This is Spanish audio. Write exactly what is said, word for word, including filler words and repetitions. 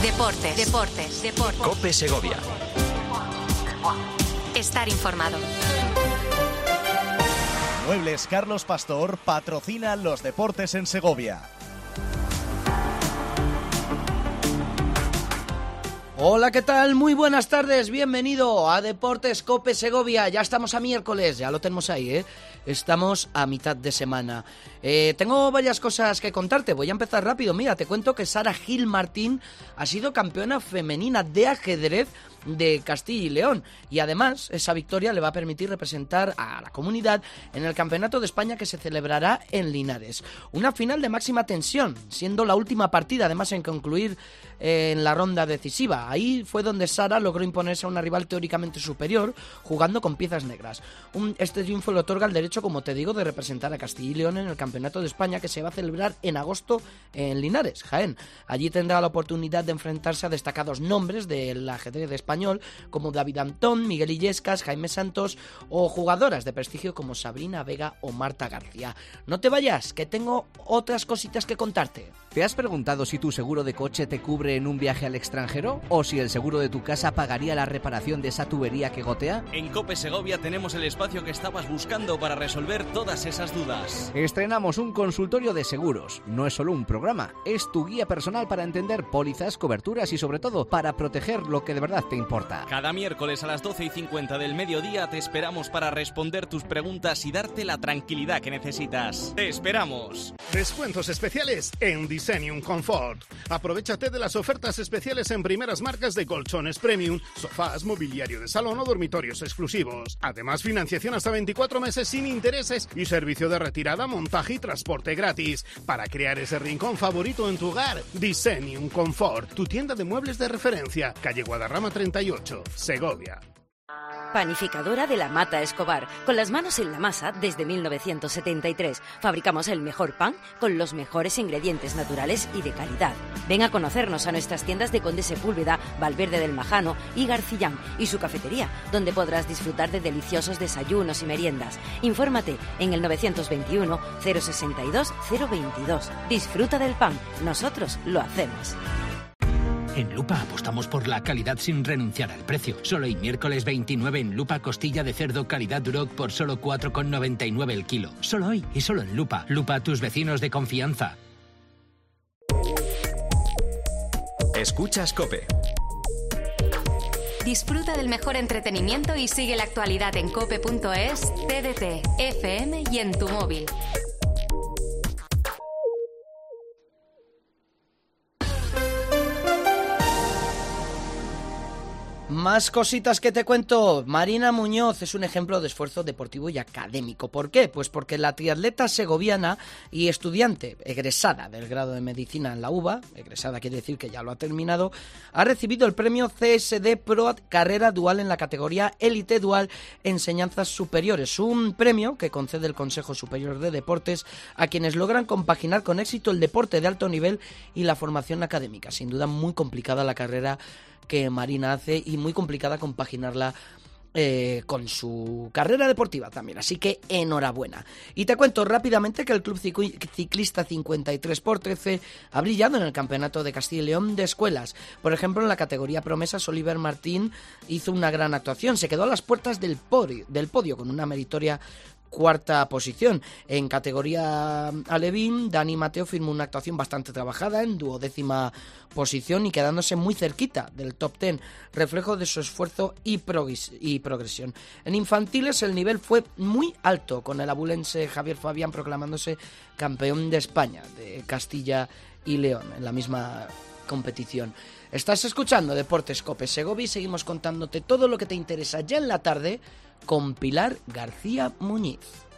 Deportes, deportes, deportes. COPE Segovia. Estar informado. Muebles Carlos Pastor patrocina los deportes en Segovia. Hola, ¿qué tal? Muy buenas tardes, bienvenido a Deportes COPE Segovia. Ya estamos a miércoles, ya lo tenemos ahí, ¿eh? Estamos a mitad de semana. Eh, tengo varias cosas que contarte, voy a empezar rápido. Mira, te cuento que Sara Gil Martín ha sido campeona femenina de ajedrez de Castilla y León, y además esa victoria le va a permitir representar a la comunidad en el Campeonato de España que se celebrará en Linares. Una final de máxima tensión, siendo la última partida además en concluir eh, en la ronda decisiva. Ahí fue donde Sara logró imponerse a una rival teóricamente superior, jugando con piezas negras. Un, este triunfo le otorga el derecho, como te digo, de representar a Castilla y León en el Campeonato de España que se va a celebrar en agosto en Linares, Jaén. Allí tendrá la oportunidad de enfrentarse a destacados nombres del ajedrez de España, como David Antón, Miguel Illescas, Jaime Santos o jugadoras de prestigio como Sabrina Vega o Marta García. No te vayas, que tengo otras cositas que contarte. ¿Te has preguntado si tu seguro de coche te cubre en un viaje al extranjero? ¿O si el seguro de tu casa pagaría la reparación de esa tubería que gotea? En COPE Segovia tenemos el espacio que estabas buscando para resolver todas esas dudas. Estrenamos un consultorio de seguros. No es solo un programa, es tu guía personal para entender pólizas, coberturas y sobre todo para proteger lo que de verdad te importa. Cada miércoles a las doce y cincuenta del mediodía te esperamos para responder tus preguntas y darte la tranquilidad que necesitas. ¡Te esperamos! Descuentos especiales en Designium Comfort. Aprovechate de las ofertas especiales en primeras marcas de colchones premium, sofás, mobiliario de salón o dormitorios exclusivos. Además, financiación hasta veinticuatro meses sin intereses y servicio de retirada, montaje y transporte gratis. Para crear ese rincón favorito en tu hogar, Designium Comfort, tu tienda de muebles de referencia, calle Guadarrama treinta y ocho, Segovia. Panificadora de la Mata Escobar, con las manos en la masa desde mil novecientos setenta y tres. Fabricamos el mejor pan con los mejores ingredientes naturales y de calidad. Ven a conocernos a nuestras tiendas de Conde Sepúlveda, Valverde del Majano y Garcillán, y su cafetería, donde podrás disfrutar de deliciosos desayunos y meriendas. Infórmate en el novecientos veintiuno, cero sesenta y dos, cero veintidós. Disfruta del pan, nosotros lo hacemos. En Lupa apostamos por la calidad sin renunciar al precio. Solo hoy, miércoles veintinueve, en Lupa, costilla de cerdo calidad Duroc por solo cuatro con noventa y nueve el kilo. Solo hoy y solo en Lupa. Lupa, tus vecinos de confianza. Escuchas COPE. Disfruta del mejor entretenimiento y sigue la actualidad en cope punto es, T D T, F M y en tu móvil. Más cositas que te cuento. Marina Muñoz es un ejemplo de esfuerzo deportivo y académico. ¿Por qué? Pues porque la triatleta segoviana y estudiante egresada del grado de medicina en la U B A, egresada quiere decir que ya lo ha terminado, ha recibido el premio C S D Pro Carrera Dual en la categoría Élite Dual Enseñanzas Superiores, un premio que concede el Consejo Superior de Deportes a quienes logran compaginar con éxito el deporte de alto nivel y la formación académica. Sin duda muy complicada la carrera que Marina hace y muy complicada compaginarla eh, con su carrera deportiva también, así que enhorabuena. Y te cuento rápidamente que el Club Ciclista cincuenta y tres por trece ha brillado en el Campeonato de Castilla y León de Escuelas. Por ejemplo, en la categoría Promesas, Oliver Martín hizo una gran actuación, se quedó a las puertas del podio, del podio con una meritoria cuarta posición. En categoría Alevín, Dani Mateo firmó una actuación bastante trabajada en duodécima posición y quedándose muy cerquita del top ten, reflejo de su esfuerzo y, progres- y progresión. En infantiles el nivel fue muy alto, con el abulense Javier Fabián proclamándose campeón de España, de Castilla y León, en la misma competición. Estás escuchando Deportes COPE Segovia y seguimos contándote todo lo que te interesa ya en la tarde con Pilar García Muñiz.